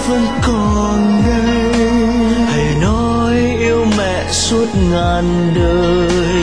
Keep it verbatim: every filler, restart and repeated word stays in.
vẫn còn đây. Hãy nói yêu mẹ suốt ngàn đời.